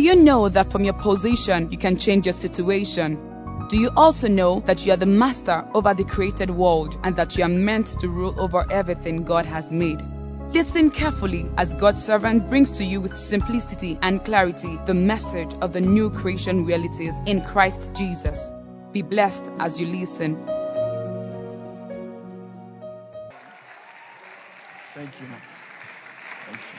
you know that from your position you can change your situation? Do you also know that you are the master over the created world and that you are meant to rule over everything God has made? Listen carefully as God's servant brings to you with simplicity and clarity the message of the new creation realities in Christ Jesus. Be blessed as you listen. Thank you. Thank you.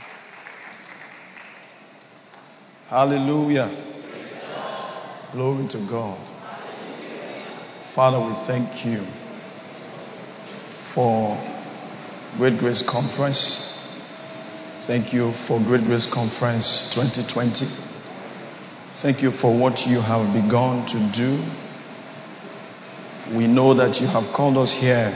Hallelujah. Glory to God. Father, we thank you for Great Grace Conference. Thank you for Great Grace Conference 2020. Thank you for what you have begun to do. We know that you have called us here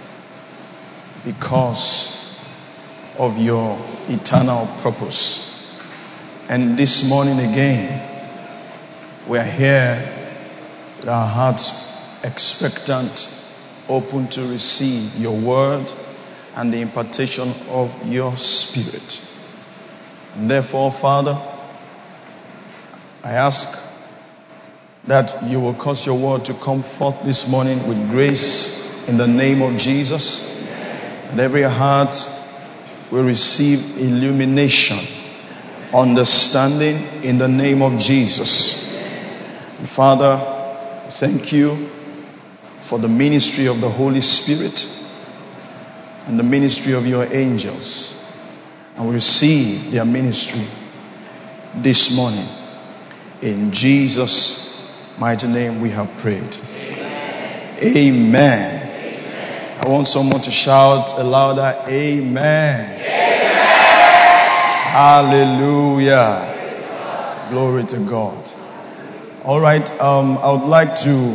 because of your eternal purpose. And this morning again, we are here with our hearts expectant, open to receive your word and the impartation of your spirit. And therefore, Father, I ask that you will cause your word to come forth this morning with grace in the name of Jesus. And every heart will receive illumination, understanding in the name of Jesus. And Father, thank you for the ministry of the Holy Spirit and the ministry of your angels. And we receive their ministry this morning. In Jesus' mighty name we have prayed. Amen. I want someone to shout a louder amen. Hallelujah. Glory to God. All right. I would like to,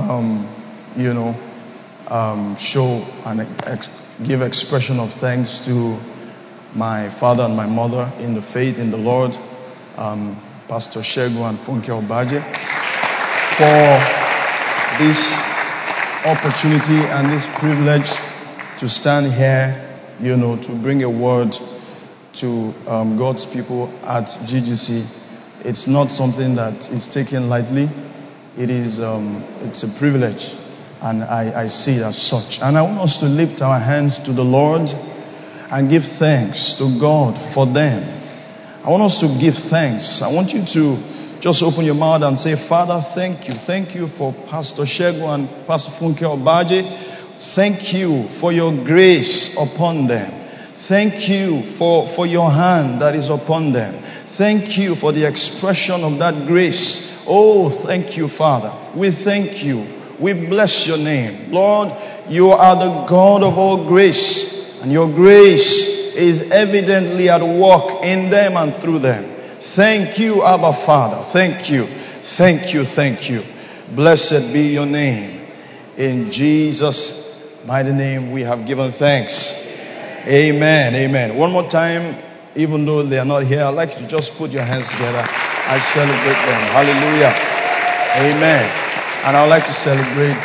show and give expression of thanks to my father and my mother in the faith in the Lord, Pastor Segun and Funke Obaje, for this opportunity and this privilege to stand here, to bring a word to God's people at GGC. It's not something that is taken lightly. It is, it's a privilege, and I see it as such. And I want us to lift our hands to the Lord and give thanks to God for them. I want us to give thanks. I want you to just open your mouth and say, Father, thank you. Thank you for Pastor Segun and Pastor Funke Obaje. Thank you for your grace upon them. Thank you for your hand that is upon them. Thank you for the expression of that grace. Oh, thank you, Father. We thank you. We bless your name. Lord, you are the God of all grace, and your grace is evidently at work in them and through them. Thank you, Abba Father. Thank you. Thank you. Thank you. Blessed be your name. In Jesus' mighty name we have given thanks. Amen. Amen. One more time, even though they are not here, I'd like you to just put your hands together. I celebrate them. Hallelujah. Amen. And I would like to celebrate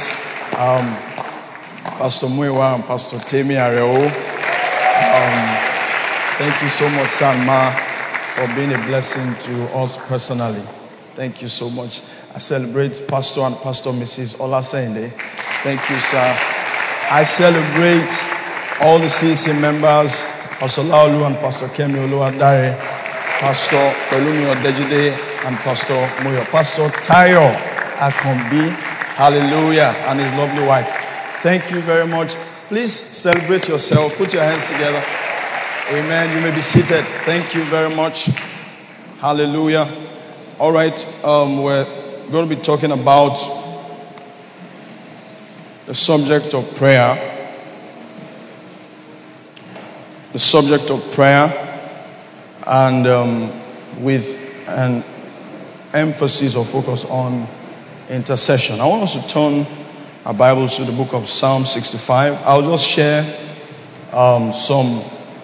Pastor Muiwa and Pastor Temi Areo. Thank you so much, Salma, for being a blessing to us personally. Thank you so much. I celebrate Pastor and Pastor Mrs. Olasende. Thank you, sir. I celebrate all the CC members, Pastor Laolu and Pastor Kemi Oluwadare, Pastor Pelumi Odejide and Pastor Moyo, Pastor Tayo Akombi, hallelujah, and his lovely wife. Thank you very much. Please celebrate yourself. Put your hands together. Amen. You may be seated. Thank you very much. Hallelujah. All right. We're going to be talking about the subject of prayer. The subject of prayer, and with an emphasis or focus on intercession. I want us to turn our Bibles to the book of Psalm 65. I'll just share some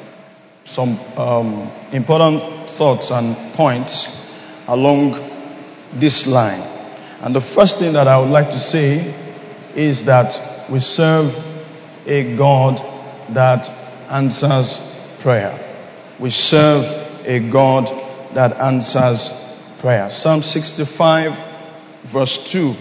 important thoughts and points along this line. And the first thing that I would like to say is that we serve a God that answers prayer. We serve a God that answers prayer. Psalm 65 verse 2.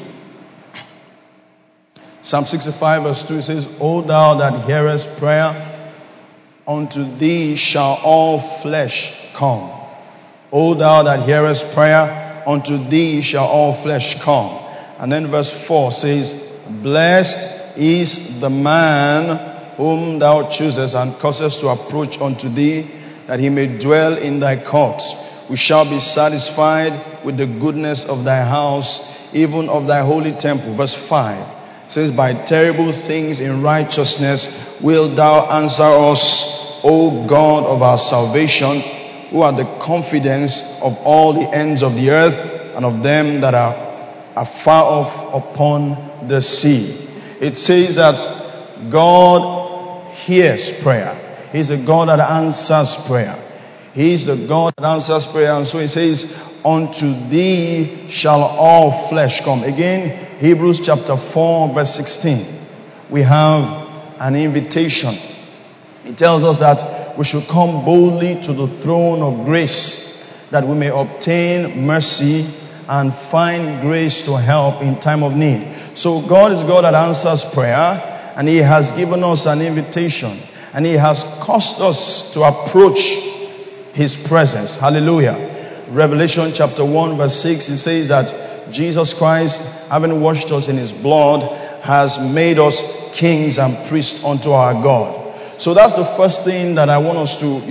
Psalm 65 verse 2 says, O thou that hearest prayer, unto thee shall all flesh come. O thou that hearest prayer, unto thee shall all flesh come. And then verse 4 says, Blessed is the man whom thou choosest and causest to approach unto thee, that he may dwell in thy courts. We shall be satisfied with the goodness of thy house, even of thy holy temple. Verse 5 says, By terrible things in righteousness wilt thou answer us, O God of our salvation, who are the confidence of all the ends of the earth, and of them that are far off upon the sea. It says that God hears prayer. He's a God that answers prayer. He's the God that answers prayer. And so he says, Unto thee shall all flesh come. Again, Hebrews chapter 4 verse 16. We have an invitation. It tells us that we should come boldly to the throne of grace, that we may obtain mercy and find grace to help in time of need. So God is God that answers prayer, and He has given us an invitation, and He has caused us to approach His presence. Hallelujah. Revelation chapter 1 verse 6, it says that Jesus Christ, having washed us in His blood, has made us kings and priests unto our God. So that's the first thing that I want us to,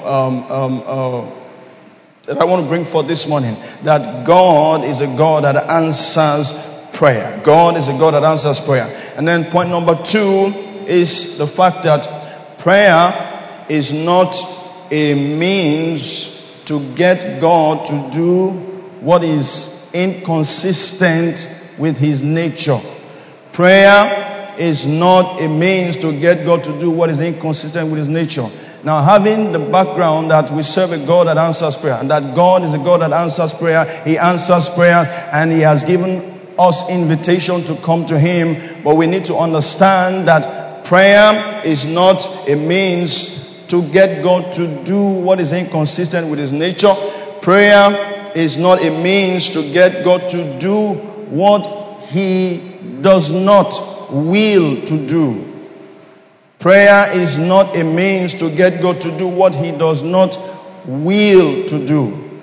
that I want to bring forth this morning. That God is a God that answers prayer. God is a God that answers prayer. And then point number 2 is the fact that prayer is not a means to get God to do what is inconsistent with His nature. Prayer is not a means to get God to do what is inconsistent with His nature. Now, having the background that we serve a God that answers prayer, and that God is a God that answers prayer, He answers prayer, and He has given us invitation to come to Him. But we need to understand that prayer is not a means to get God to do what is inconsistent with His nature. Prayer is not a means to get God to do what He does not will to do. Prayer is not a means to get God to do what He does not will to do.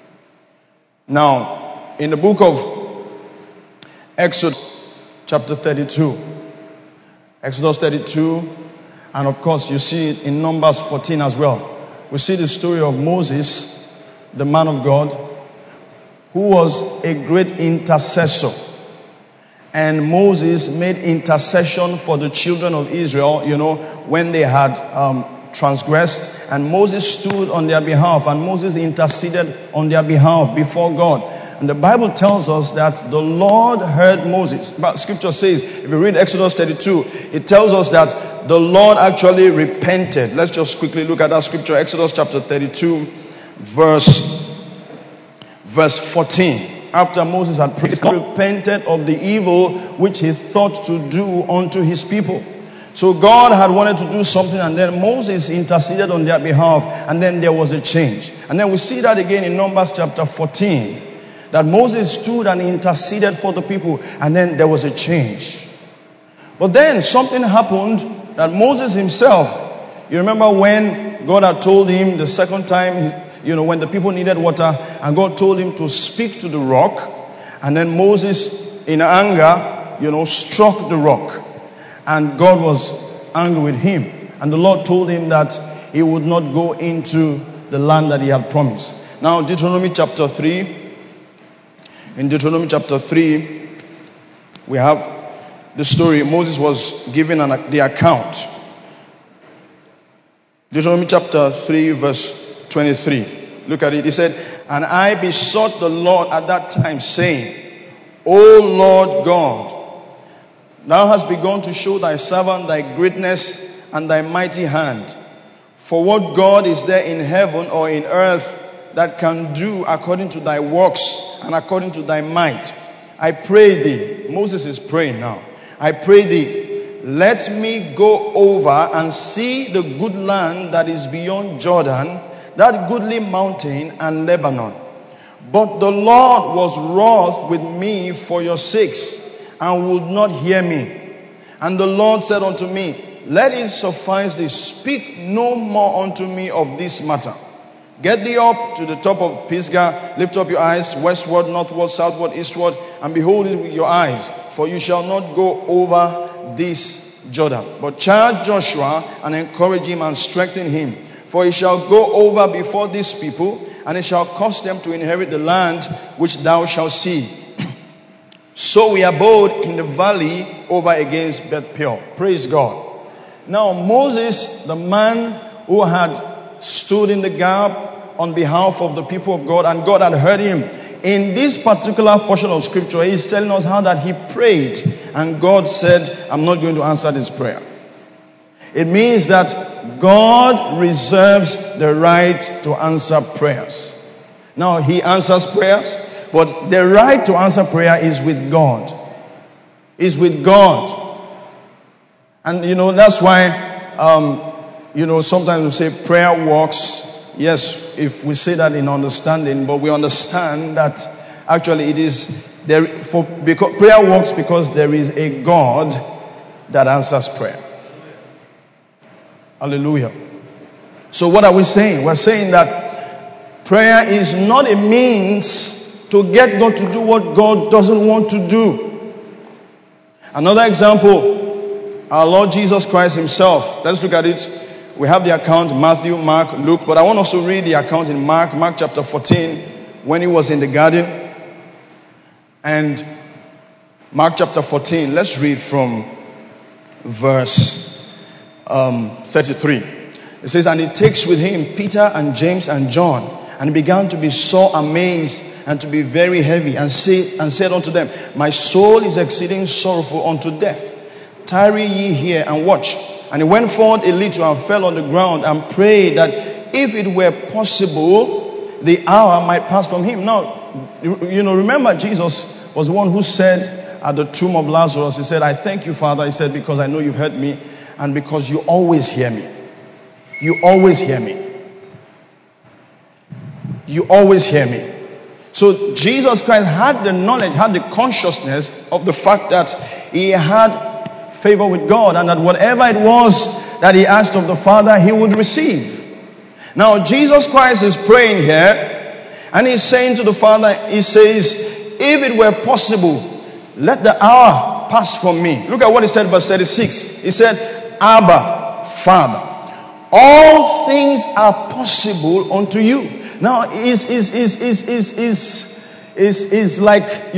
Now, in the book of Exodus chapter 32, Exodus 32, and of course you see it in Numbers 14 as well. We see the story of Moses, the man of God, who was a great intercessor. And Moses made intercession for the children of Israel, when they had transgressed. And Moses stood on their behalf, and Moses interceded on their behalf before God. And the Bible tells us that the Lord heard Moses. But Scripture says, if you read Exodus 32, it tells us that the Lord actually repented. Let's just quickly look at that scripture. Exodus chapter 32, verse 14. After Moses had prayed, he repented of the evil which he thought to do unto his people. So God had wanted to do something, and then Moses interceded on their behalf, and then there was a change. And then we see that again in Numbers chapter 14, that Moses stood and interceded for the people, and then there was a change. But then something happened that Moses himself, you remember when God had told him the second time, when the people needed water, and God told him to speak to the rock, and then Moses in anger, struck the rock, and God was angry with him, and the Lord told him that he would not go into the land that He had promised. Now, Deuteronomy chapter 3, in Deuteronomy chapter 3, we have the story. Moses was given the account. Deuteronomy chapter 3 verse 23. Look at it. He said, And I besought the Lord at that time, saying, O Lord God, Thou hast begun to show Thy servant Thy greatness and Thy mighty hand. For what God is there in heaven or in earth that can do according to Thy works and according to Thy might? I pray Thee. Moses is praying now. I pray Thee, let me go over and see the good land that is beyond Jordan, that goodly mountain and Lebanon. But the Lord was wroth with me for your sakes, and would not hear me. And the Lord said unto me, let it suffice thee, speak no more unto me of this matter. Get thee up to the top of Pisgah, lift up your eyes westward, northward, southward, eastward, and behold it with your eyes, for you shall not go over this Jordan. But charge Joshua and encourage him and strengthen him, for he shall go over before these people, and it shall cause them to inherit the land which thou shalt see. So we abode in the valley over against Beth Peor. Praise God. Now Moses, the man who had stood in the gap on behalf of the people of God, and God had heard him, in this particular portion of scripture, he's telling us how that he prayed, and God said, I'm not going to answer this prayer. It means that God reserves the right to answer prayers. Now, he answers prayers, but the right to answer prayer is with God. Is with God. And that's why, sometimes we say prayer works. Yes, if we say that in understanding, but we understand that actually it is there because prayer works because there is a God that answers prayer. Hallelujah. So what are we saying? We're saying that prayer is not a means to get God to do what God doesn't want to do. Another example, our Lord Jesus Christ himself. Let's look at it. We have the account, Matthew, Mark, Luke, but I want us to read the account in Mark chapter 14, when he was in the garden. And Mark chapter 14, let's read from verse 33. It says, and he takes with him Peter and James and John, and he began to be so amazed and to be very heavy, and said unto them, my soul is exceeding sorrowful unto death. Tarry ye here and watch. And he went forward a little and fell on the ground and prayed that if it were possible, the hour might pass from him. Now, remember Jesus was the one who said at the tomb of Lazarus, he said, I thank you, Father. He said, because I know you've heard me and because you always hear me. You always hear me. You always hear me. So Jesus Christ had the knowledge, had the consciousness of the fact that he had favor with God, and that whatever it was that he asked of the Father, he would receive. Now Jesus Christ is praying here, and he's saying to the Father, he says, if it were possible, let the hour pass from me. Look at what he said, verse 36. He said, Abba, Father, all things are possible unto you. Now is like,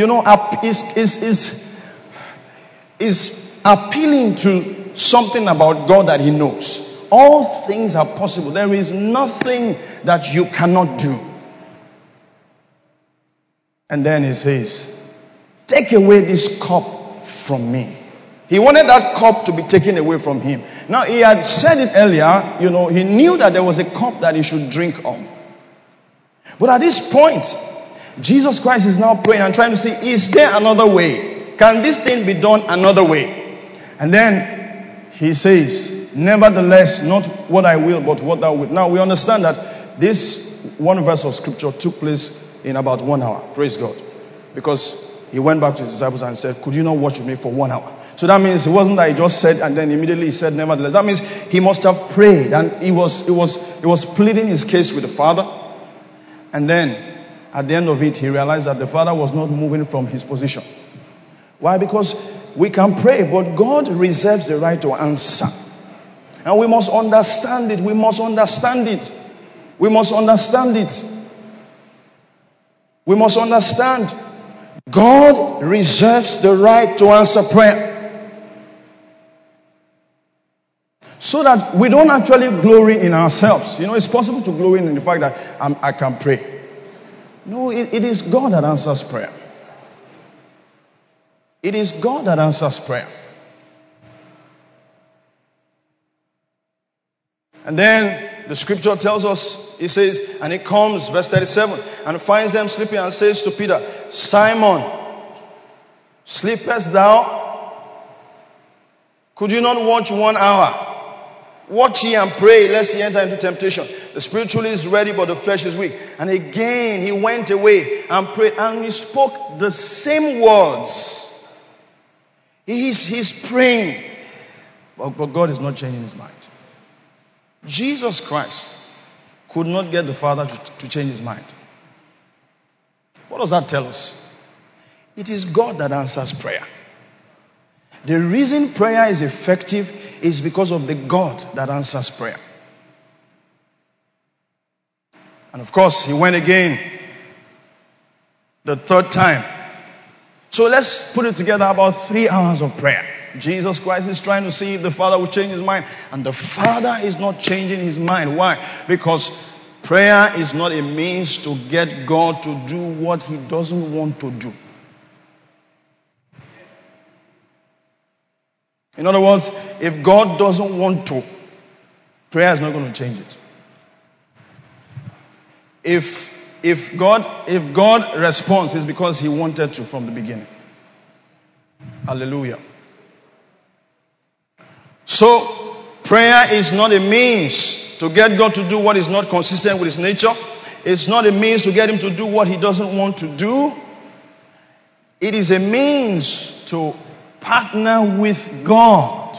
is appealing to something about God that he knows. All things are possible. There is nothing that you cannot do. And then he says, take away this cup from me. He wanted that cup to be taken away from him. Now he had said it earlier, he knew that there was a cup that he should drink of. But at this point, Jesus Christ is now praying and trying to say, is there another way? Can this thing be done another way? And then he says, nevertheless, not what I will, but what thou wilt. Now we understand that this one verse of scripture took place in about 1 hour. Praise God. Because he went back to his disciples and said, could you not watch with me for 1 hour? So that means it wasn't that he just said and then immediately he said nevertheless. That means he must have prayed, and he was pleading his case with the Father. And then at the end of it, he realized that the Father was not moving from his position. Why? Because we can pray, but God reserves the right to answer. And we must understand it. We must understand it. We must understand it. We must understand. God reserves the right to answer prayer. So that we don't actually glory in ourselves. It's possible to glory in the fact that I can pray. No, it is God that answers prayer. It is God that answers prayer. And then the scripture tells us, it says, and it comes, verse 37, and finds them sleeping and says to Peter, Simon, sleepest thou? Could you not watch 1 hour? Watch ye and pray, lest ye enter into temptation. The spiritual is ready, but the flesh is weak. And again, he went away and prayed, and he spoke the same words. He's praying. But God is not changing his mind. Jesus Christ could not get the Father to change his mind. What does that tell us? It is God that answers prayer. The reason prayer is effective is because of the God that answers prayer. And of course, he went again the third time. So let's put it together, about 3 hours of prayer. Jesus Christ is trying to see if the Father will change his mind. And the Father is not changing his mind. Why? Because prayer is not a means to get God to do what he doesn't want to do. In other words, if God doesn't want to, prayer is not going to change it. If God responds, it's because he wanted to from the beginning. Hallelujah. So, prayer is not a means to get God to do what is not consistent with his nature. It's not a means to get him to do what he doesn't want to do. It is a means to partner with God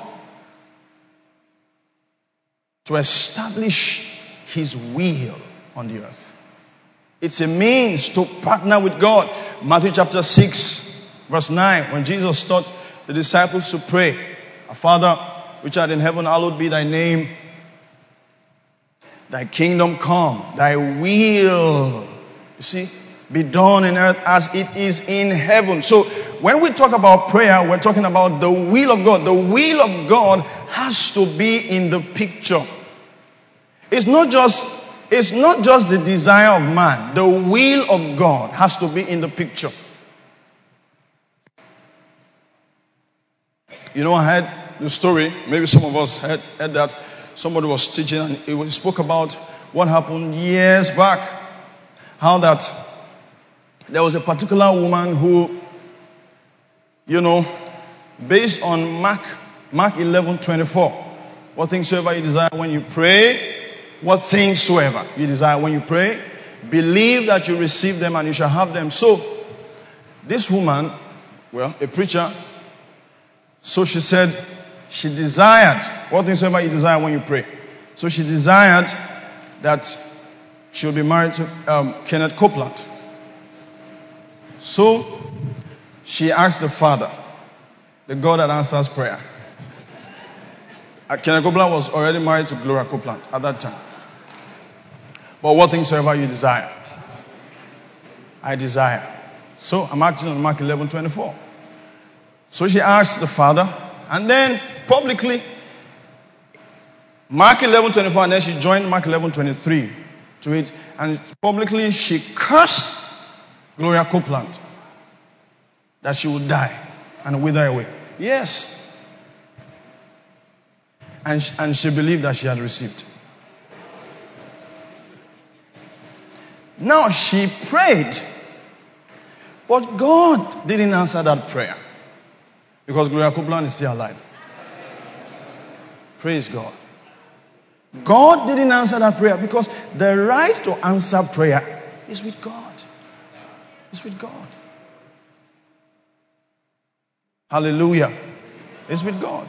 to establish his will on the earth. It's a means to partner with God. Matthew chapter 6, verse 9, when Jesus taught the disciples to pray, Our Father, which art in heaven, hallowed be thy name. Thy kingdom come, thy will, you see, be done in earth as it is in heaven. So when we talk about prayer, we're talking about the will of God. The will of God has to be in the picture. It's not just the desire of man. The will of God has to be in the picture. You know, I heard the story, maybe some of us heard that somebody was teaching and he spoke about what happened years back. How that there was a particular woman who, you know, based on Mark 11:24, what things soever you desire when you pray, what things soever you desire when you pray, believe that you receive them and you shall have them. So, this woman, well, a preacher, so she said, she desired, what things soever you desire when you pray. So she desired that she would be married to Kenneth Copeland. So, she asked the Father, the God that answers prayer. Kenneth Copeland was already married to Gloria Copeland at that time. But what things soever you desire, I desire. So I'm acting on Mark 11:24. So she asked the Father, and then publicly, Mark 11:24, and then she joined Mark 11:23 to it, and publicly she cursed Gloria Copeland that she would die and wither away. Yes. And she believed that she had received. Now she prayed, but God didn't answer that prayer because Gloria Copeland is still alive. Praise God. God didn't answer that prayer because the right to answer prayer is with God. It's with God. Hallelujah. It's with God.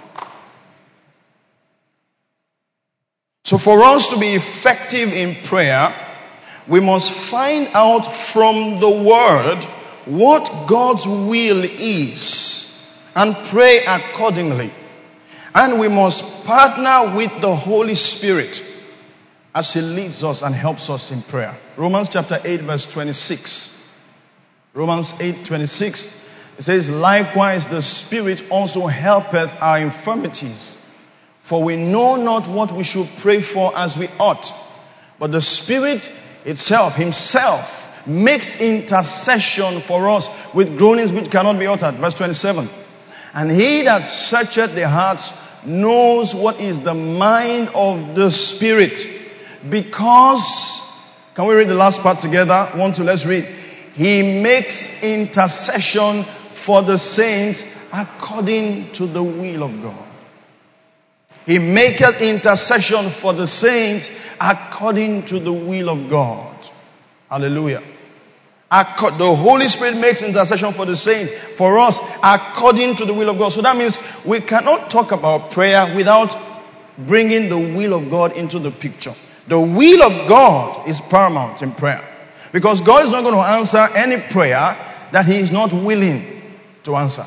So for us to be effective in prayer, we must find out from the Word what God's will is and pray accordingly. And we must partner with the Holy Spirit as He leads us and helps us in prayer. Romans chapter 8 verse 26. Romans 8:26. It says, likewise the Spirit also helpeth our infirmities. For we know not what we should pray for as we ought. But the Spirit itself, Himself, makes intercession for us with groanings which cannot be uttered. Verse 27. And He that searcheth the hearts knows what is the mind of the Spirit. Because, can we read the last part together? 1, 2, let's read. He makes intercession for the saints according to the will of God. He maketh intercession for the saints according to the will of God. Hallelujah. The Holy Spirit makes intercession for the saints, for us, according to the will of God. So that means we cannot talk about prayer without bringing the will of God into the picture. The will of God is paramount in prayer. Because God is not going to answer any prayer that He is not willing to answer.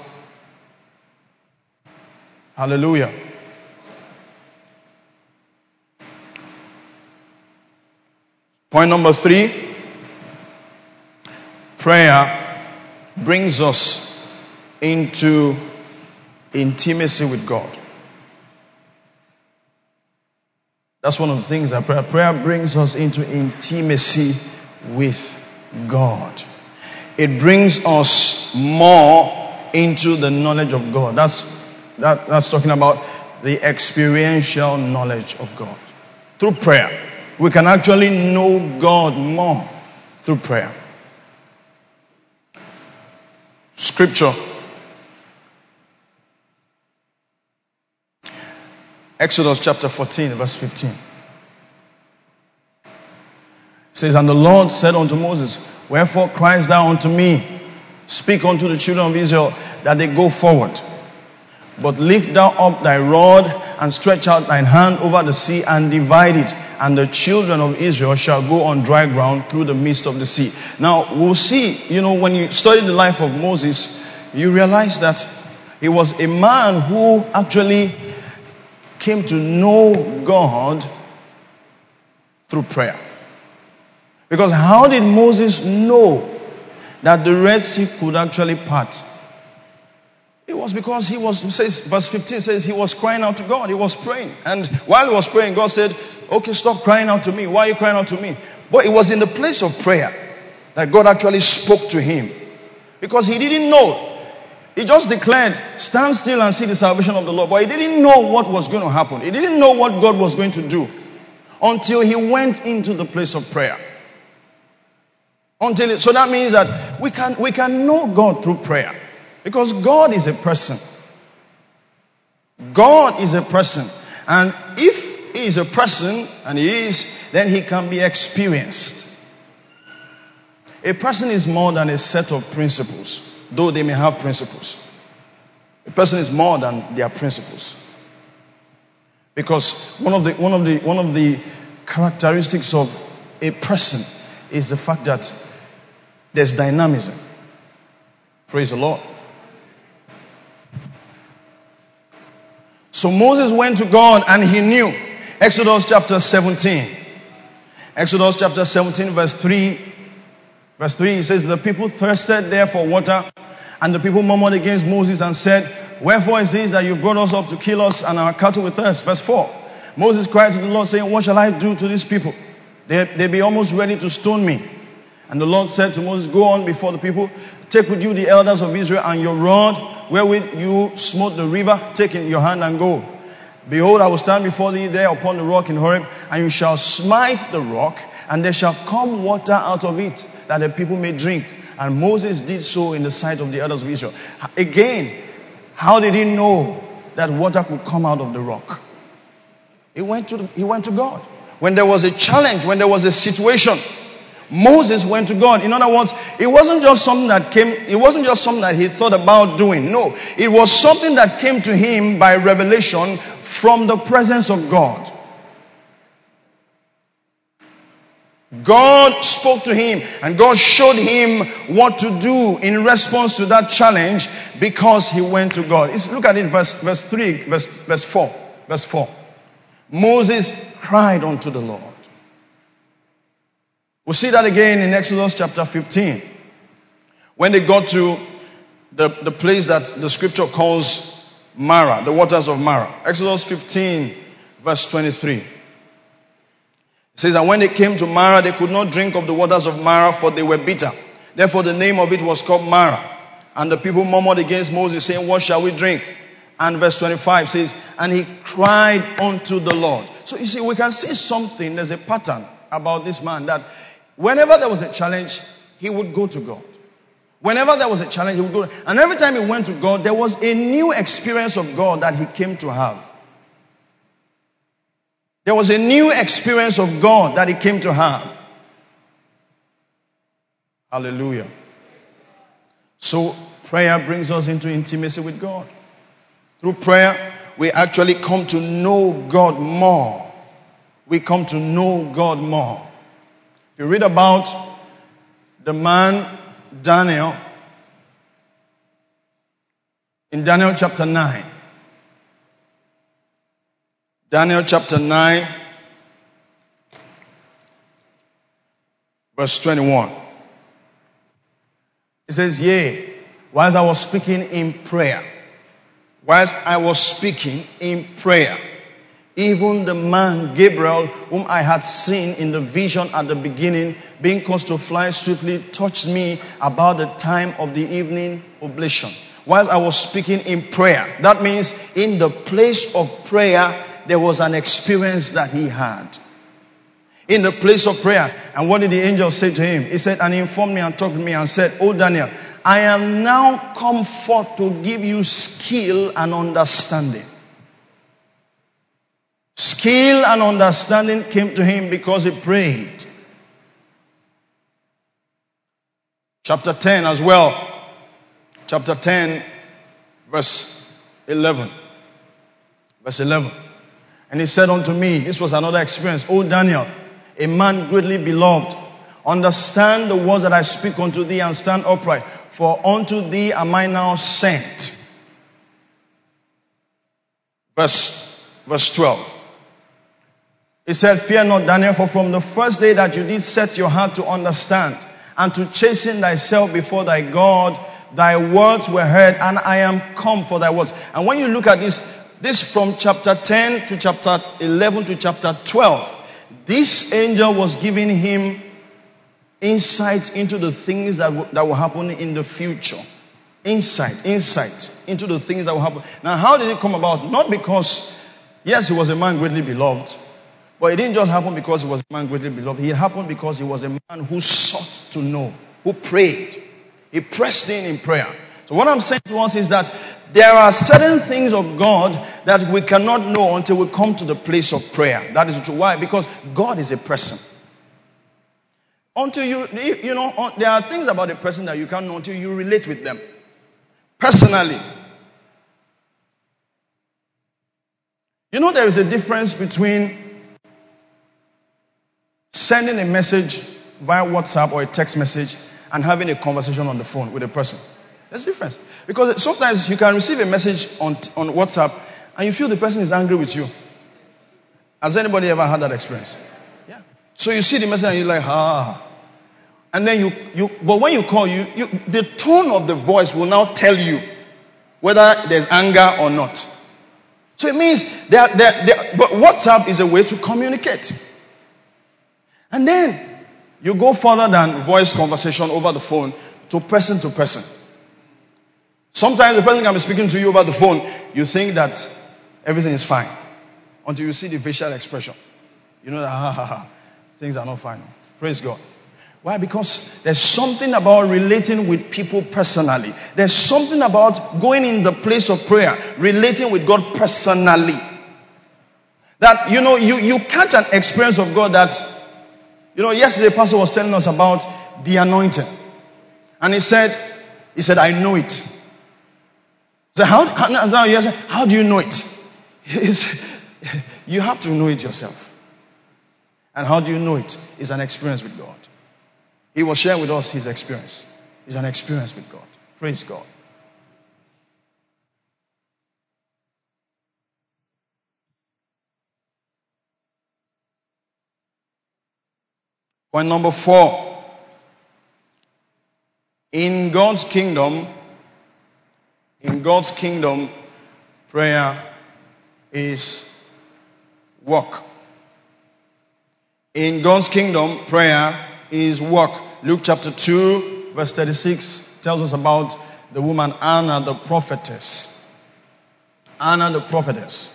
Hallelujah. Point number 3. Prayer brings us into intimacy with God. That's one of the things that prayer brings us into intimacy with God. It brings us more into the knowledge of God. That's talking about the experiential knowledge of God. Through prayer, we can actually know God more through prayer. Scripture. Exodus chapter 14, verse 15. It says, And the Lord said unto Moses, Wherefore criest thou unto me? Speak unto the children of Israel that they go forward. But lift thou up thy rod and stretch out thine hand over the sea and divide it. And the children of Israel shall go on dry ground through the midst of the sea. Now, we'll see, when you study the life of Moses, you realize that he was a man who actually came to know God through prayer. Because how did Moses know that the Red Sea could actually part? It was because verse 15 says he was crying out to God. He was praying. And while he was praying, God said, okay, stop crying out to me. Why are you crying out to me? But it was in the place of prayer that God actually spoke to him. Because he didn't know. He just declared, stand still and see the salvation of the Lord. But he didn't know what was going to happen. He didn't know what God was going to do until he went into the place of prayer. So that means that we can know God through prayer. Because God is a person. God is a person. And if He is a person, and He is, then He can be experienced. A person is more than a set of principles, though they may have principles. A person is more than their principles. Because one of the characteristics of a person is the fact that there's dynamism. Praise the Lord. So Moses went to God and he knew. Exodus chapter 17. Exodus chapter 17 verse 3. Verse 3 it says, the people thirsted there for water, and the people murmured against Moses and said, Wherefore is this that you brought us up to kill us and our cattle with thirst? Verse 4. Moses cried to the Lord, saying, What shall I do to these people? They be almost ready to stone me. And the Lord said to Moses, Go on before the people, take with you the elders of Israel and your rod, wherewith you smote the river, take in your hand and go. Behold, I will stand before thee there upon the rock in Horeb, and you shall smite the rock, and there shall come water out of it, that the people may drink. And Moses did so in the sight of the elders of Israel. Again, how did he know that water could come out of the rock? He went to God. When there was a challenge, when there was a situation, Moses went to God. In other words, it wasn't just something that he thought about doing. No, it was something that came to him by revelation from the presence of God. God spoke to him and God showed him what to do in response to that challenge because he went to God. Look at it, verse 3, verse 4. Verse 4. Moses cried unto the Lord. We'll see that again in Exodus chapter 15. When they got to the place that the scripture calls Marah, the waters of Marah. Exodus 15 verse 23. It says, And when they came to Marah, they could not drink of the waters of Marah, for they were bitter. Therefore the name of it was called Marah. And the people murmured against Moses, saying, What shall we drink? And verse 25 says, And he cried unto the Lord. So you see, we can see something, there's a pattern about this man, that whenever there was a challenge, he would go to God. Whenever there was a challenge, he would go. And every time he went to God, there was a new experience of God that he came to have. There was a new experience of God that he came to have. Hallelujah. So prayer brings us into intimacy with God. Through prayer, we actually come to know God more. We come to know God more. If you read about the man Daniel, in Daniel chapter 9, Daniel chapter 9, verse 21. It says, yea, whilst I was speaking in prayer, even the man Gabriel, whom I had seen in the vision at the beginning, being caused to fly swiftly, touched me about the time of the evening oblation. Whilst I was speaking in prayer. That means in the place of prayer, there was an experience that he had. In the place of prayer. And what did the angel say to him? He said, and he informed me and talked to me and said, oh Daniel, I am now come forth to give you skill and understanding. Skill and understanding came to him because he prayed. Chapter 10 as well. Chapter 10, verse 11. Verse 11. And he said unto me, this was another experience, O Daniel, a man greatly beloved, understand the words that I speak unto thee and stand upright, for unto thee am I now sent. Verse 12. He said, fear not, Daniel, for from the first day that you did set your heart to understand and to chasten thyself before thy God, thy words were heard, and I am come for thy words. And when you look at this from chapter 10 to chapter 11 to chapter 12, this angel was giving him insight into the things that will happen in the future. Insight into the things that will happen. Now, how did it come about? Not because, yes, he was a man greatly beloved, but it didn't just happen because he was a man greatly beloved. It happened because he was a man who sought to know, who prayed. He pressed in prayer. So what I'm saying to us is that there are certain things of God that we cannot know until we come to the place of prayer. That is true. Why? Because God is a person. Until there are things about a person that you can't know until you relate with them. Personally. You know, there is a difference between sending a message via WhatsApp or a text message and having a conversation on the phone with a person. There's a difference. Because sometimes you can receive a message on WhatsApp and you feel the person is angry with you. Has anybody ever had that experience? Yeah. So you see the message and you're like, And then but when you call, the tone of the voice will now tell you whether there's anger or not. So it means but WhatsApp is a way to communicate. And then you go further than voice conversation over the phone to person to person. Sometimes the person can be speaking to you over the phone. You think that everything is fine until you see the facial expression. You know that things are not fine. Praise God. Why? Because there's something about relating with people personally. There's something about going in the place of prayer, relating with God personally. That, you catch an experience of God that, yesterday Pastor was telling us about the anointing. And he said, I know it. So how do you know it? You have to know it yourself. And how do you know it? It's an experience with God. He was sharing with us his experience. It's an experience with God. Praise God. Point number 4. In God's kingdom, prayer is work. In God's kingdom, prayer is work. Luke chapter 2, verse 36 tells us about the woman Anna the prophetess. Anna the prophetess.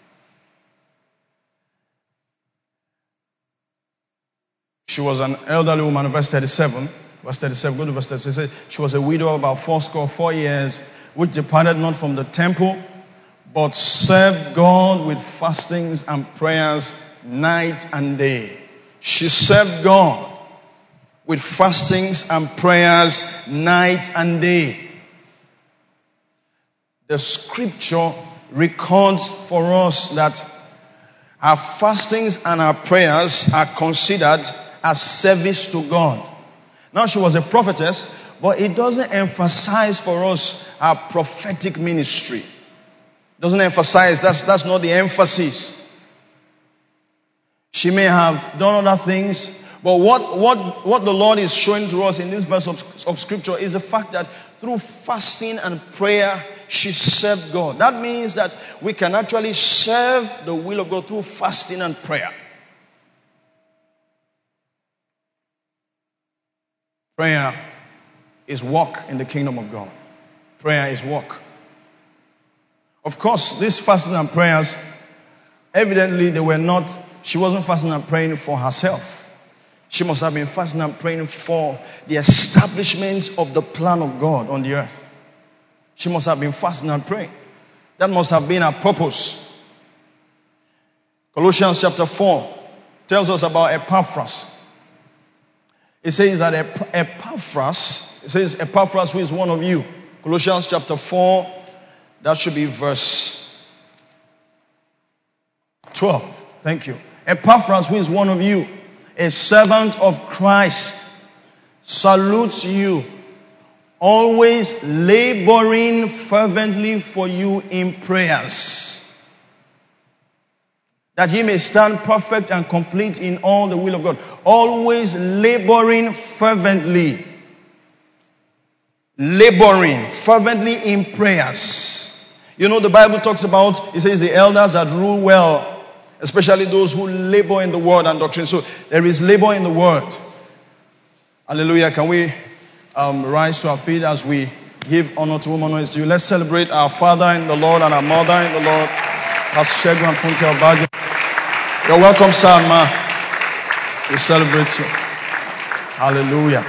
She was an elderly woman, verse 37. Verse 37, go to verse 37. She was a widow of about 4 years, which departed not from the temple, but served God with fastings and prayers night and day. She served God with fastings and prayers night and day. The scripture records for us that our fastings and our prayers are considered as service to God. Now, she was a prophetess, but it doesn't emphasize for us our prophetic ministry. Doesn't emphasize, that's not the emphasis. She may have done other things, but what the Lord is showing to us in this verse of scripture is the fact that through fasting and prayer, she served God. That means that we can actually serve the will of God through fasting and prayer. Prayer is work in the kingdom of God. Prayer is work. Of course, these fasting and prayers, evidently she wasn't fasting and praying for herself. She must have been fasting and praying for the establishment of the plan of God on the earth. She must have been fasting and praying. That must have been her purpose. Colossians chapter 4 tells us about Epaphras. It says that Epaphras, who is one of you. Colossians chapter 4, that should be verse 12. Thank you. Epaphras, who is one of you, a servant of Christ, salutes you, always laboring fervently for you in prayers, that ye may stand perfect and complete in all the will of God. Always laboring fervently. Laboring fervently in prayers. You know, the Bible talks about, it says the elders that rule well, especially those who labor in the word and doctrine. So there is labor in the word. Hallelujah. Can we rise to our feet as we give honor to whom honor is due? Let's celebrate our father in the Lord and our mother in the Lord, Pastor Shegun and Funke Obaje. You're welcome, sir and ma. We celebrate you. Hallelujah.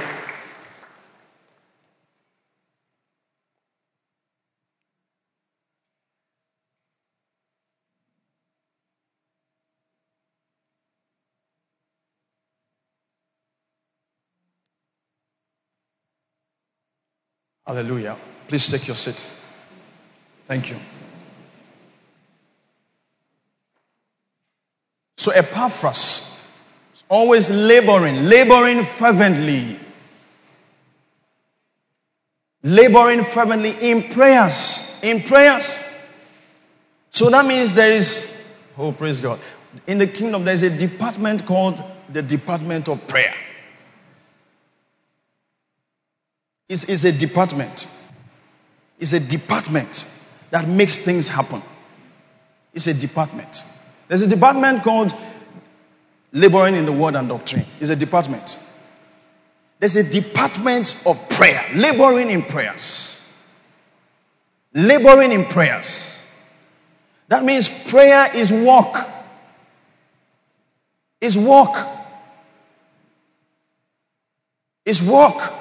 Hallelujah. Please take your seat. Thank you. So Epaphras, always laboring fervently. Laboring fervently in prayers. In prayers. So that means there is, oh praise God, in the kingdom there is a department called the department of prayer. It's a department. It's a department that makes things happen. It's a department. There's a department called laboring in the word and doctrine. It's a department. There's a department of prayer. Laboring in prayers. Laboring in prayers. That means prayer is work. It's work. It's work.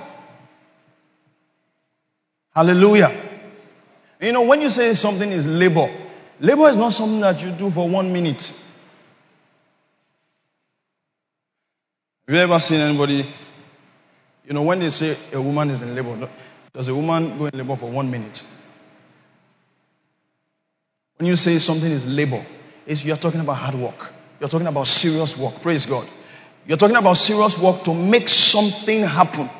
Hallelujah. You know, when you say something is labor, labor is not something that you do for 1 minute. Have you ever seen anybody, you know, when they say a woman is in labor, does a woman go in labor for 1 minute? When you say something is labor, you're talking about hard work. You're talking about serious work. Praise God. You're talking about serious work to make something happen.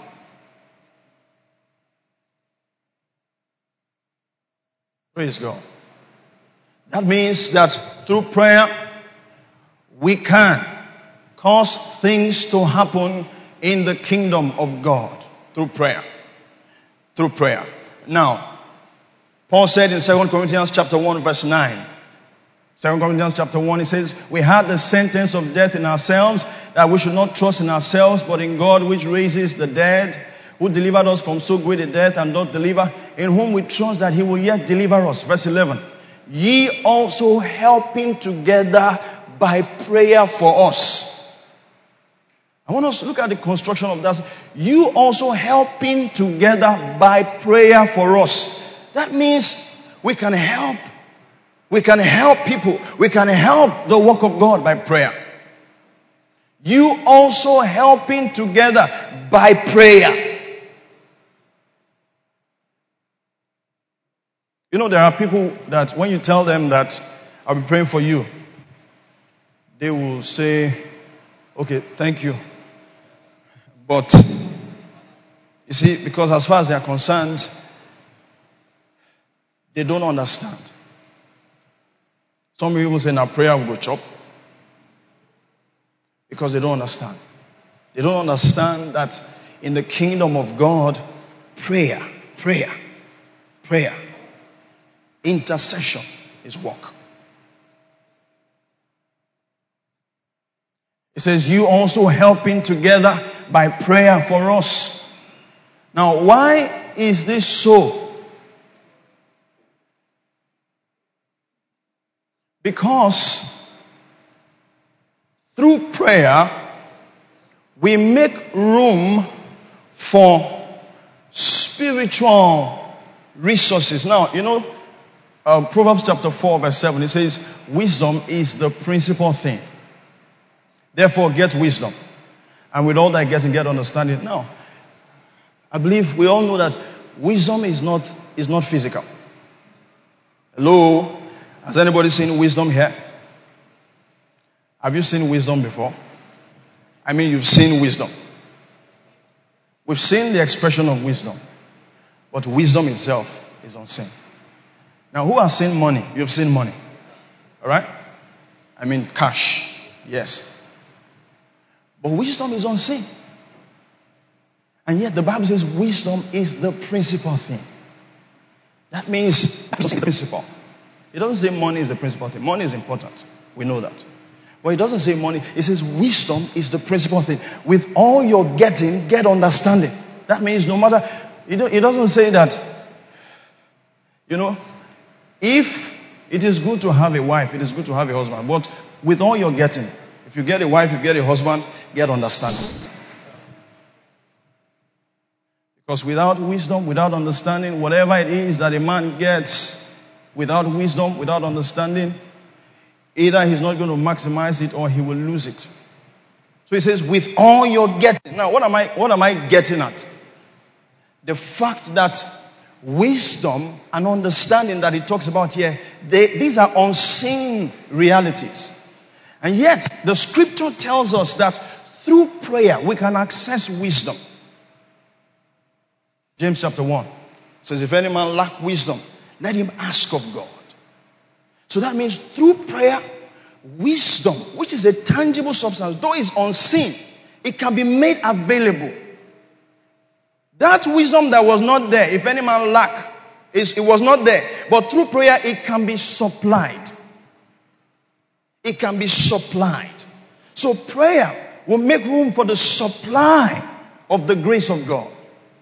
Praise God. That means that through prayer, we can cause things to happen in the kingdom of God. Through prayer. Through prayer. Now, Paul said in 2 Corinthians chapter 1 verse 9. 2 Corinthians chapter 1, he says, we had the sentence of death in ourselves, that we should not trust in ourselves, but in God which raises the dead, who delivered us from so great a death and doth deliver, in whom we trust that he will yet deliver us. Verse 11. Ye also helping together by prayer for us. I want us to look at the construction of that. You also helping together by prayer for us. That means we can help. We can help people. We can help the work of God by prayer. you also helping together by prayer. You know, there are people that when you tell them that I'll be praying for you, they will say, okay, thank you. But, you see, because as far as they are concerned, they don't understand. Some people say, now prayer will go chop. Because they don't understand. They don't understand that in the kingdom of God, prayer, intercession is work. It says, you also helping together by prayer for us. Now, why is this so? Because through prayer, we make room for spiritual resources. Now, you know, Proverbs chapter 4 verse 7, it says, wisdom is the principal thing. Therefore, get wisdom. And with all that getting, get understanding. Now, I believe we all know that wisdom is not physical. Hello? Has anybody seen wisdom here? Have you seen wisdom before? I mean, you've seen wisdom. We've seen the expression of wisdom. But wisdom itself is unseen. Now, who has seen money? You've seen money. Alright? I mean, cash. Yes. But wisdom is unseen. And yet the Bible says wisdom is the principal thing. That means it's the principal. It doesn't say money is the principal thing. Money is important. We know that. But it doesn't say money. It says wisdom is the principal thing. With all you're getting, get understanding. That means no matter... It doesn't say that, you know, if it is good to have a wife, it is good to have a husband. But with all you're getting, if you get a wife, you get a husband, get understanding. Because without wisdom, without understanding, whatever it is that a man gets without wisdom, without understanding, either he's not going to maximize it or he will lose it. So he says, with all you're getting. Now, what am I getting at? The fact that wisdom and understanding that he talks about here, these are unseen realities. And yet, the scripture tells us that through prayer, we can access wisdom. James chapter 1 says, if any man lack wisdom, let him ask of God. So that means through prayer, wisdom, which is a tangible substance, though it's unseen, it can be made available. That wisdom that was not there, if any man lack, it was not there. But through prayer, it can be supplied. It can be supplied. So prayer will make room for the supply of the grace of God.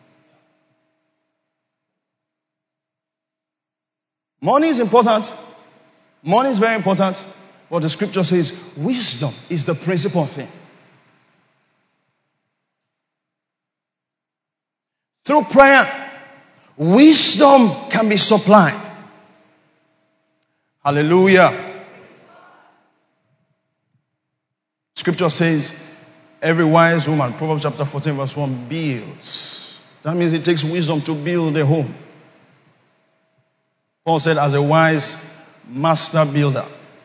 Money is important. Money is very important. But the scripture says wisdom is the principal thing. Through prayer, wisdom can be supplied. Hallelujah. Scripture says, every wise woman, Proverbs chapter 14 verse 1, builds. That means it takes wisdom to build a home. Paul said, as a wise master builder.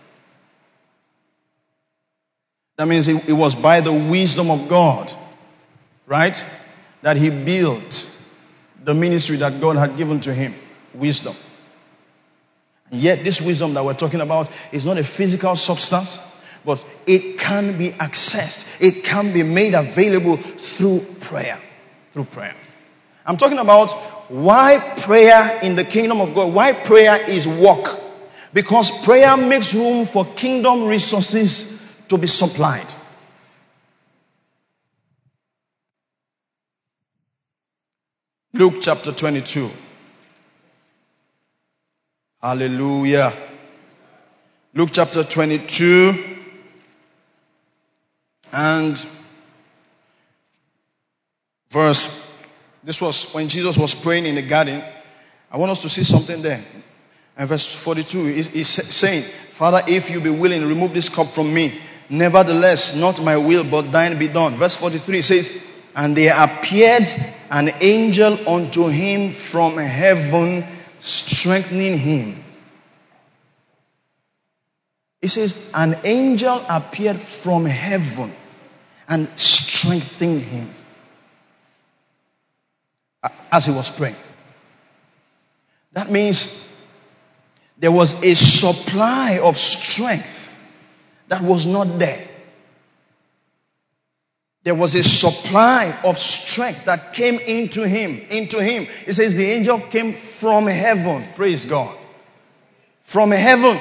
That means it was by the wisdom of God, right, that he built the ministry that God had given to him. Wisdom. And yet this wisdom that we're talking about is not a physical substance, but it can be accessed. It can be made available through prayer. Through prayer. I'm talking about why prayer in the kingdom of God, why prayer is work. Because prayer makes room for kingdom resources to be supplied. Luke chapter 22. Hallelujah. Luke chapter 22 and verse, this was when Jesus was praying in the garden. I want us to see something there. And verse 42 is saying, Father, if you be willing, remove this cup from me. Nevertheless, not my will, but thine be done. Verse 43 says, and there appeared an angel unto him from heaven, strengthening him. It says, an angel appeared from heaven and strengthened him as he was praying. That means there was a supply of strength that was not there. There was a supply of strength that came into him. It says the angel came from heaven. Praise God. From heaven.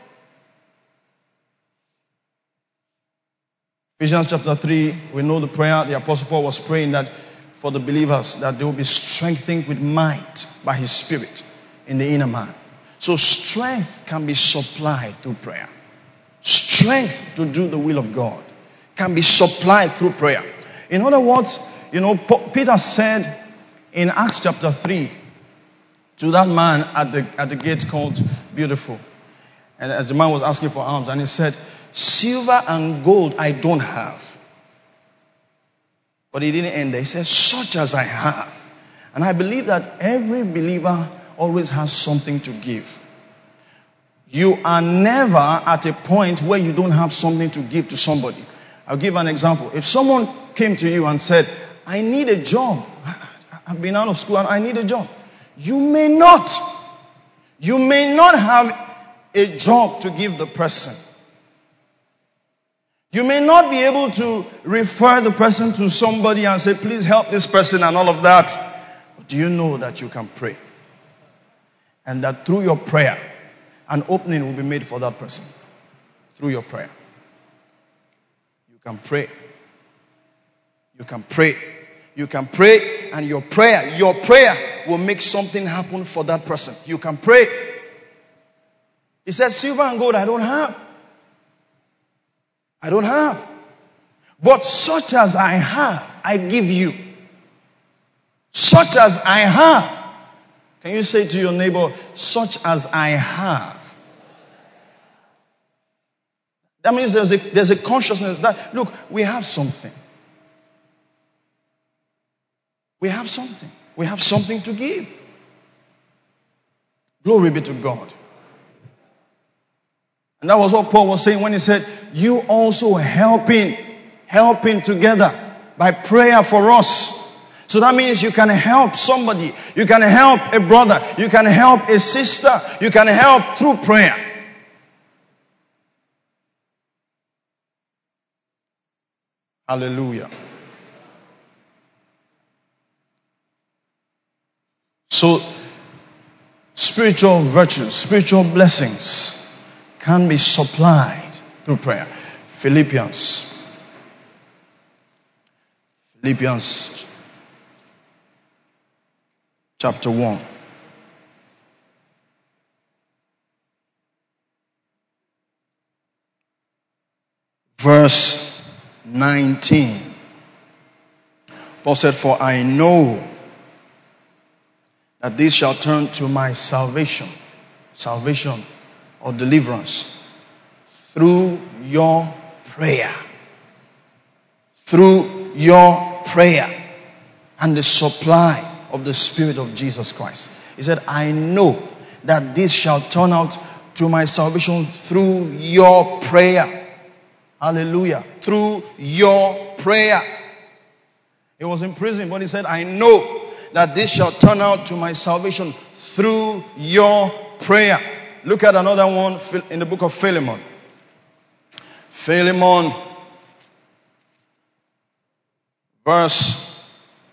Ephesians chapter 3, we know the prayer. The Apostle Paul was praying that for the believers, that they will be strengthened with might by his Spirit in the inner man. So strength can be supplied through prayer. Strength to do the will of God can be supplied through prayer. In other words, Peter said in Acts chapter 3 to that man at the gate called Beautiful, and as the man was asking for alms, and he said, silver and gold I don't have. But he didn't end there. He said, such as I have. And I believe that every believer always has something to give. You are never at a point where you don't have something to give to somebody. I'll give an example. If someone came to you and said, I need a job. I've been out of school and I need a job. You may not have a job to give the person. You may not be able to refer the person to somebody and say, please help this person and all of that. But do you know that you can pray? And that through your prayer, an opening will be made for that person. Through your prayer. You can pray. You can pray. You can pray, and your prayer will make something happen for that person. You can pray. He said, silver and gold I don't have. I don't have. But such as I have, I give you. Such as I have. Can you say to your neighbor, such as I have? That means there's a consciousness that, look, we have something. We have something. We have something to give. Glory be to God. And that was what Paul was saying when he said, you also helping together by prayer for us. So that means you can help somebody. You can help a brother. You can help a sister. You can help through prayer. Hallelujah. So, spiritual virtues, spiritual blessings can be supplied through prayer. Philippians chapter 1. Verse 19. Paul said, for I know that this shall turn to my salvation or deliverance through your prayer. Through your prayer and the supply of the Spirit of Jesus Christ. He said, I know that this shall turn out to my salvation through your prayer. Hallelujah. Through your prayer. He was in prison, but he said, I know that this shall turn out to my salvation through your prayer. Look at another one in the book of Philemon. Philemon, verse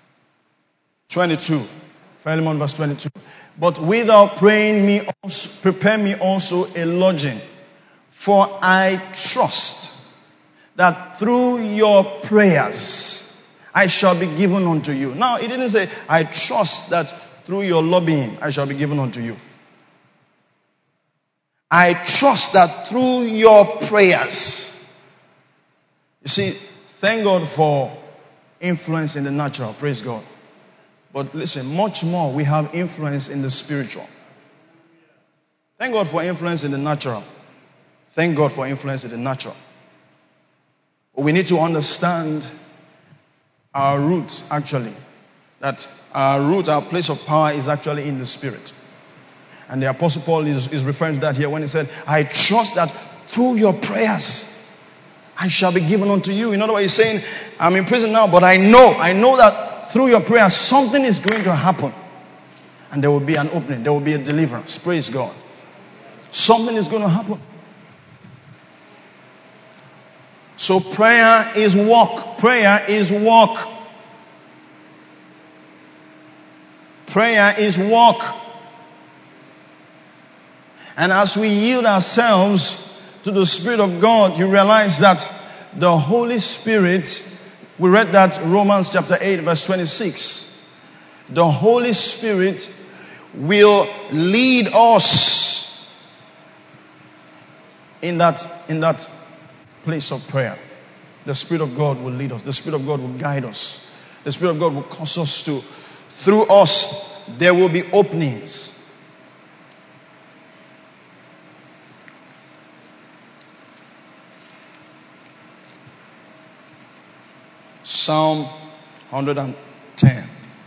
22. Philemon, verse 22. But without praying prepare me also a lodging. For I trust that through your prayers I shall be given unto you. Now, it didn't say, I trust that through your lobbying I shall be given unto you. I trust that through your prayers. You see, thank God for influence in the natural. Praise God. But listen, much more we have influence in the spiritual. Thank God for influence in the natural. Thank God for influence in the natural. But we need to understand our roots, actually. That our root, our place of power is actually in the Spirit. And the Apostle Paul is referring to that here when he said, I trust that through your prayers, I shall be given unto you. In other words, he's saying, I'm in prison now, but I know that through your prayers, something is going to happen. And there will be an opening. There will be a deliverance. Praise God. Something is going to happen. So prayer is walk. Prayer is walk. Prayer is walk. And as we yield ourselves to the Spirit of God, you realize that the Holy Spirit, we read that Romans chapter 8 verse 26. The Holy Spirit will lead us in that place of prayer. The Spirit of God will lead us. The Spirit of God will guide us. The Spirit of God will cause us to, through us, there will be openings. Psalm 110.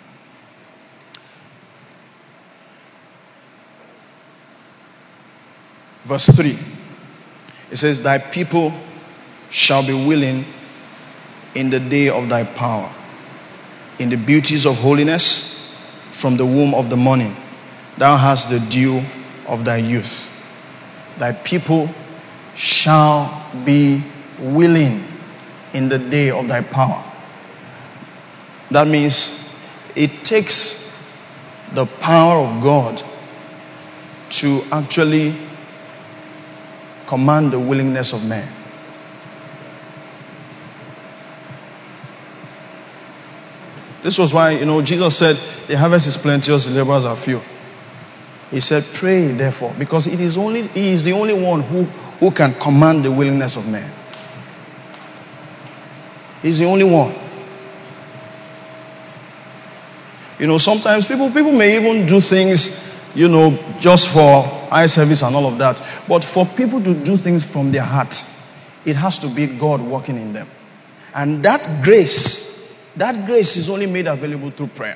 Verse 3. It says, thy people shall be willing in the day of thy power, in the beauties of holiness, from the womb of the morning. Thou hast the dew of thy youth. Thy people shall be willing in the day of thy power. That means it takes the power of God to actually command the willingness of man. This was why, Jesus said, the harvest is plenteous, the laborers are few. He said, pray therefore, because he is the only one who can command the willingness of man. He's the only one. Sometimes people may even do things, just for eye service and all of that. But for people to do things from their heart, it has to be God working in them. And that grace is only made available through prayer.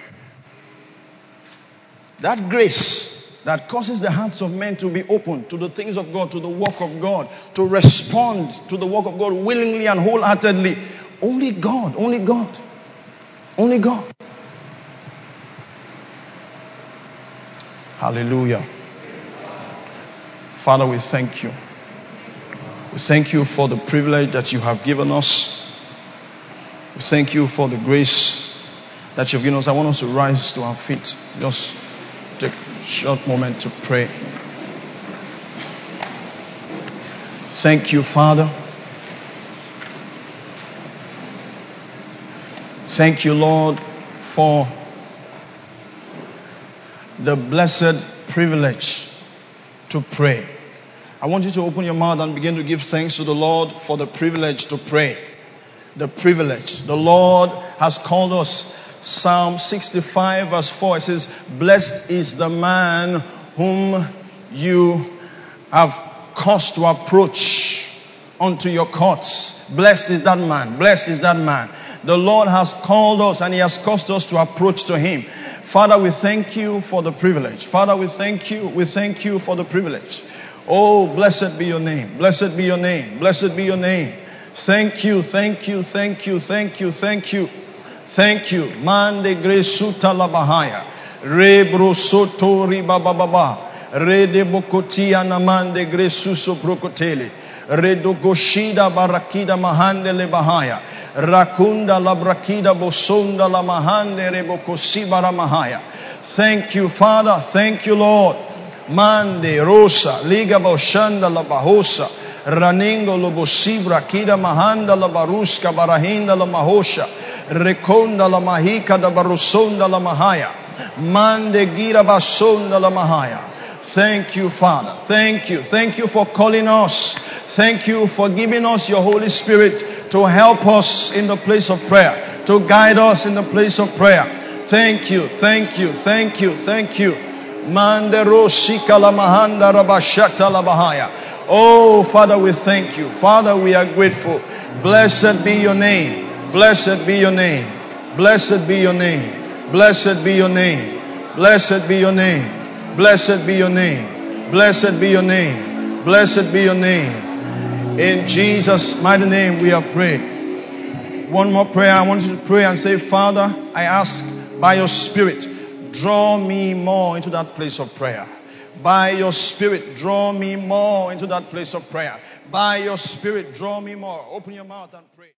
That grace that causes the hearts of men to be open to the things of God, to the work of God, to respond to the work of God willingly and wholeheartedly. Only God, only God, only God. Hallelujah. Father, we thank you. We thank you for the privilege that you have given us. We thank you for the grace that you've given us. I want us to rise to our feet. Just take a short moment to pray. Thank you, Father. Thank you, Lord, for the blessed privilege to pray. I want you to open your mouth and begin to give thanks to the Lord for the privilege to pray. The privilege. The Lord has called us. Psalm 65 verse 4, it says, blessed is the man whom you have caused to approach unto your courts. Blessed is that man. Blessed is that man. The Lord has called us and he has caused us to approach to him. Father, we thank you for the privilege. Father, we thank you. We thank you for the privilege. Oh, blessed be your name. Blessed be your name. Blessed be your name. Thank you, thank you, thank you, thank you, thank you. Thank you. Mande gresuta la bahaya. Rebro soto riba baba. Rede bokotia namande gresuso brokotele. Redo goshida barakida mahande le bahaya. Rakunda la brakida bosonda la mahande rebokosi baramahaya. Thank you, Father. Thank you, Lord. Mande rosa liga boshanda la bahosa. Raningo lo bosibra kida mahanda la baruska barahinda la mahosha. Rekonda la mahika da barusonda la mahaya. Mande gira basonda la mahaya. Thank you, Father. Thank you. Thank you for calling us. Thank you for giving us your Holy Spirit to help us in the place of prayer, to guide us in the place of prayer. Thank you. Thank you. Thank you. Thank you. Mandero shikala mahanda rabashata labahaya. Oh, Father, we thank you. Father, we are grateful. Blessed be your name. Blessed be your name. Blessed be your name. Blessed be your name. Blessed be your name. Blessed be your name. Blessed be your name. Blessed be your name. In Jesus' mighty name we have prayed. One more prayer. I want you to pray and say, Father, I ask by your Spirit, draw me more into that place of prayer. By your Spirit, draw me more into that place of prayer. By your Spirit, draw me more. Open your mouth and pray.